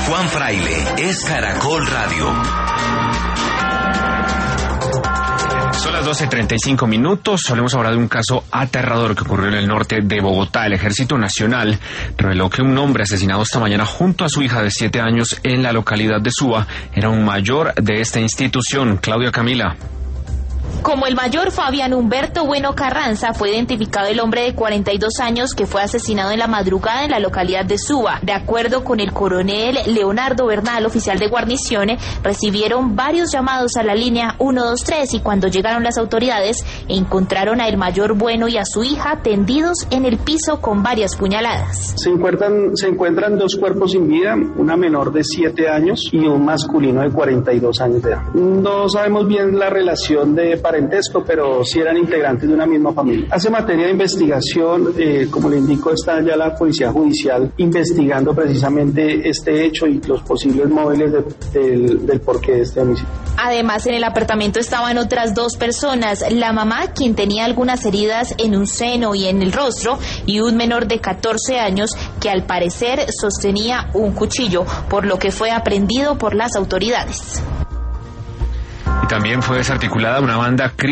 Juan Fraile, es Caracol Radio. Son las 12:35. Solemos hablar de un caso aterrador que ocurrió en el norte de Bogotá. El Ejército Nacional reveló que un hombre asesinado esta mañana junto a su hija de 7 años en la localidad de Suba era un mayor de esta institución. Claudia Camila. Como el mayor Fabián Humberto Bueno Carranza, fue identificado el hombre de 42 años que fue asesinado en la madrugada en la localidad de Suba. De acuerdo con el coronel Leonardo Bernal, oficial de guarnición, recibieron varios llamados a la línea 123 y cuando llegaron las autoridades encontraron a el mayor Bueno y a su hija tendidos en el piso con varias puñaladas. Se encuentran 2 cuerpos sin vida, una menor de 7 años y un masculino de 42 años de edad. No sabemos bien la relación de parentesco, pero sí eran integrantes de una misma familia. Hace materia de investigación, como le indico, está ya la Policía Judicial investigando precisamente este hecho y los posibles móviles del porqué de este homicidio. Además, en el apartamento estaban otras 2 personas, la mamá, quien tenía algunas heridas en un seno y en el rostro, y un menor de 14 años que al parecer sostenía un cuchillo, por lo que fue aprehendido por las autoridades. Y también fue desarticulada una banda